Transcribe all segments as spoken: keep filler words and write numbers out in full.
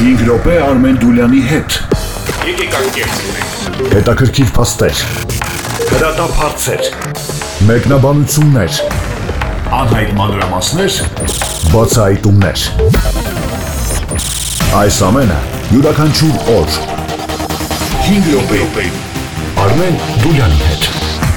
հինգ րոպե Արմեն Դուլյանի հետ։ Եկեք անկեղծենք։ Հետաքրքիր փաստեր, հրատապ հարցեր, մեկնաբանություններ, անհայտ մանրամասներ, բացահայտումներ։ Այս ամենը յուրաքանչյուր օր հինգ րոպե Արմեն Դուլյանի հետ։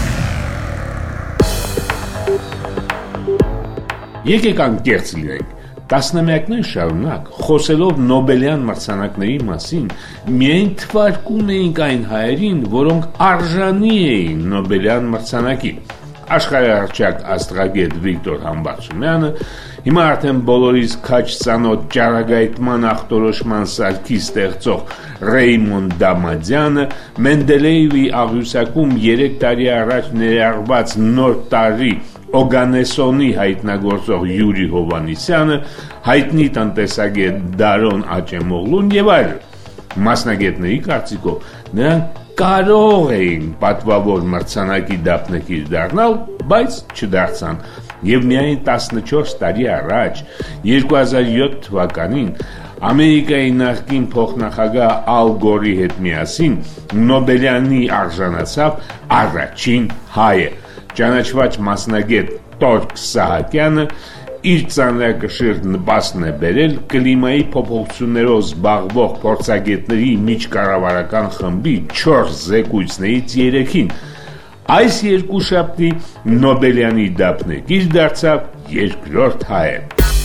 Եկեք անկեղծ լինենք։ Տասնամյակներ շարունակ, խոսելով Նոբելյան մրցանակների մասին, միայն թվարկում էինք այն հայերին, որոնք արժանի էին Նոբելյան մրցանակի։ Աշխարհահռչակ աստղագետ Վիկտոր Համբարձումյանը, հիմա արդեն բոլորիս քաչ ծանոթ ճառագայթման ախտորոշման սարքի ստեղծող Ռեյմոն Դամադյանը, Մենդելեևի աղյուսակում երեք տարի առաջ ներառված նոր տարի Օգանեսոնի հայտնագործող Յուրի Հովանիսյանը, հայտնի տնտեսագետ Դարոն Աճեմօղլուն եւ այլն։ Մասնագետների կարծիքով նրանք կարող էին պատվավոր մրցանակի դափնեկիր դառնալ, բայց չդարձան։ Եվ միայն տասնչորս տարի առաջ, երկու հազար յոթ թվականին, Ամերիկայի նախկին փոխնախագահ Ալ Գորի հետ միասին Նոբելյանի արժանացավ առաջին հայը։ Ճանաչված մասնագետ Տորկ Սահակյանը իր ծանրակշիռ նպաստն է բերել կլիմայի փոփոխություններով զբաղվող փորձագետների միջկառավարական խմբի չորս զեկույցներից երեքին։ Այս երկուշաբթի Նոբելյանի դափնեկիր դարձավ երկրորդ հայը։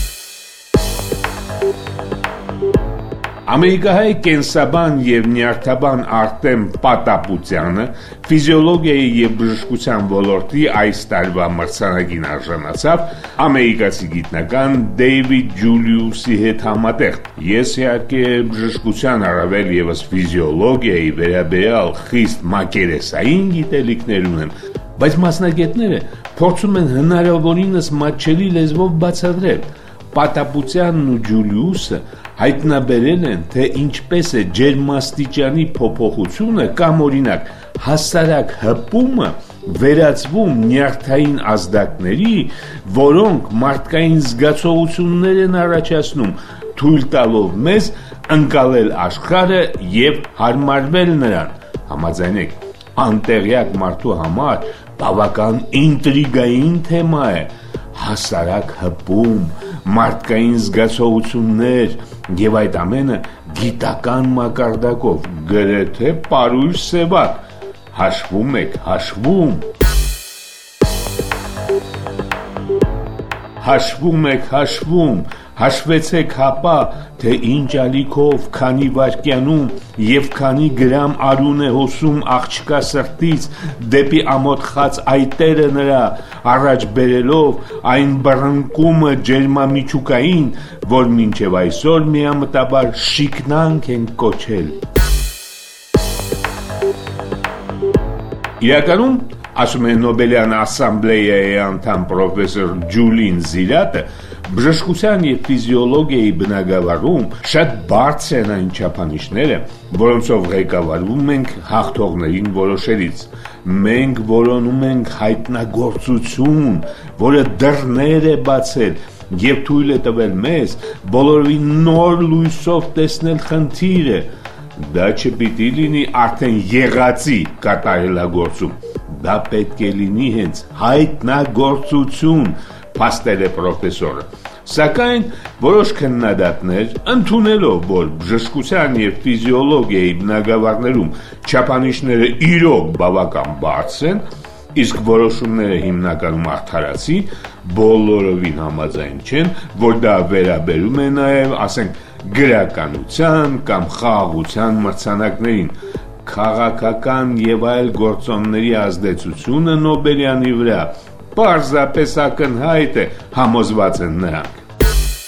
Ամերիկահայ կենսաբան եւ նյարդաբան Արտեմ Պատապուտյանը ֆիզիոլոգիայի եւ բժշկության ոլորտի այս տարվա մրցանակին արժանացավ ամերիկացի գիտնական Դեյվիդ Ջուլիուսի հետ համատեղ։ Ես իհարկե բժշկության առավել եւս ֆիզիոլոգիայի վերաբերյալ խիստ մակերեսային գիտելիքներ ունեմ, բայց մասնագետները փորձում են հնարավորինս մատչելի լեզվով բացատրել։ Պատապուտյանն ու Ջուլիուսը հայտնաբերել են, թե ինչպես է ջերմաստիճանի փոփոխությունը կամ օրինակ հասարակ հպումը վերածվում նյարդային ազդակների, որոնք մարդկային զգացողություններ են առաջացնում, թույլ տալով մեզ ընկալել աշխարհը եւ հարմարվել նրան։ Համաձայնեք, անտեղյակ մարդու համար բավական ինտրիգային թեմա է։ Հասարակ հպում, մարդկային զգացողություններ եւ այդ ամենը գիտական մակարդակով, գրեթե պարույր սևակ։ Հաշվում եք, հաշվում։ Հաշվում եք, հաշվում, հաշվեցեք հապա, թե ինչ ալիքով, քանի վայրկյանում եւ քանի գրամ արուն է հոսում աղջկա սրտից դեպի ամոթ խած այտերը նրա, առաջ բերելով այն բռնկումը ջերմամիջուկային, որ մինչև այսօր միամտաբար շիկնանք են կոչել։ Իրականում, ասում է Նոբելյան ասամբլեայի անդամ պրոֆեսոր Ջուլին Զիրատը, բժշկության եւ ֆիզիոլոգիայի բնագավառում շատ բարձր են այն չափանիշները, որոնցով ղեկավարվում ենք հաղթողներին որոշելիս։ Մենք որոնում ենք հայտնագործություն, որը դռներ է բացել եւ թույլ է տվել մեզ բոլորովին նոր լույսով տեսնել խնդիրը։ Դա չպիտի լինի արդեն եղածի կատարելագործում, դա պետք է լինի հենց հայտնագործություն, փաստել է պրոֆեսորը։ Սակայն որոշ քննադատներ, ընդունելով, որ բժշկության եւ ֆիզիոլոգիայի բնագավառներում չափանիշները իրոք բավական բարձր են, իսկ որոշումները հիմնականում արդարացի, բոլորովին համաձայն չեն, որ դա վերաբերում է նաեւ, ասենք, գրականության կամ խաղաղության մրցանակներին, քաղաքական եւ այլ գործոնների ազդեցությունը Նոբելյանի վրա պարզապես ակնհայտ է, համոզված են նրանք։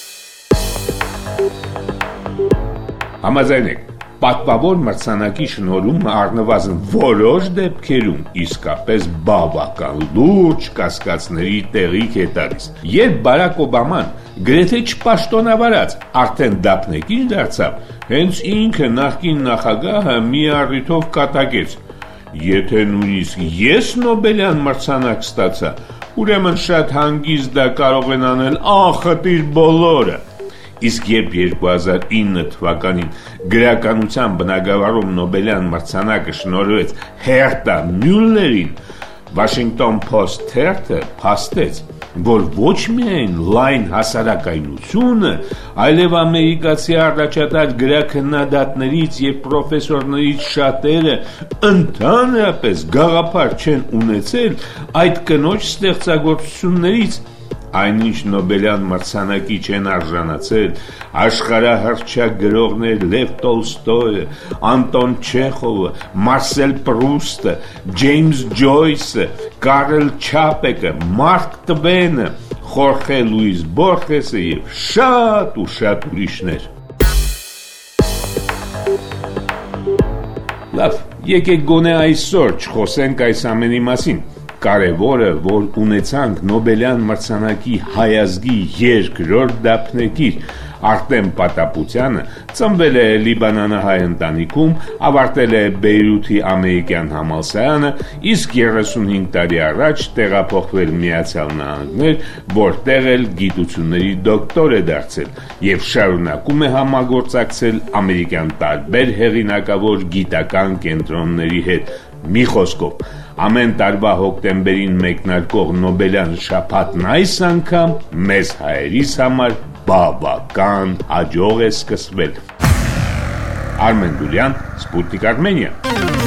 Համաձայնեք, պատվավոր մրցանակի շնորհումը առնվազն որոշ դեպքերում իսկապես բավական լուրջ կասկածների տեղիք է տալիս։ Երբ Բարակ Օբաման գրեթե չպաշտոնավարած արդեն դափնեկիր դարձավ, հենց ինքը նախկին նախագահը մի առիթով կատակեց. Եթե նույնիսկ ես Նոբելյան մրցանակ ստացա, ուրեմն շատ հանգիստ դա կարող են անել անխտիր բոլորը։ Իսկ երբ երկու հազար ինը թվականին գրականության բնագավառում Նոբելյան մրցանակը շնորհվեց Հերտա Մյուլլերին, Washington Post թերթը փաստեց, որ ոչ միայն լայն հասարակայնությունը, այլև ամերիկացի առաջատար գրաքննադատներից եւ պրոֆեսորներից շատերը ընդհանրապես գաղափար չեն ունեցել այդ կնոջ ստեղծագործություններից, այնինչ Նոբելյան մրցանակի չեն արժանացել աշխարհահռչակ գրողներ Լև Տոլստոյը, Անտոն Չեխովը, Մարսել Պրուստը, Ջեյմս Ջոյսը, Կարլ Չապեկը, Մարկ Տվենը, Խորխե Լուիս Բորխեսը եւ շատ ու շատ ուրիշներ։ Լավ, եկեք գոնե այսօր չխոսենք այս ամենի մասին։ Կարևորը, որ ունեցանք Նոբելյան մրցանակի հայազգի երկրորդ դափնեկիր Արտեմ Պատապությանը, ծնվել է Լիբանանահայ ընտանիքում, ավարտել է Բեյրութի ամերիկյան համալսարանը, իսկ երեսունհինգ տարի առաջ տեղափոխվել Միացյալ Նահանգներ, որտեղ էլ գիտությունների դոկտոր է դարձել եւ շարունակում է համագործակցել ամերիկյան տարբեր հեղինակավոր գիտական կենտրոնների հետ։ Մի խոսքով, ամեն տարվա հոկտեմբերին մեկնարկող Նոբելյան շաբաթն այս անգամ մեզ հայերիս համար բավական հաջող է սկսվել։ Արմեն Դուրյան, Սպուտնիկ Արմենիա։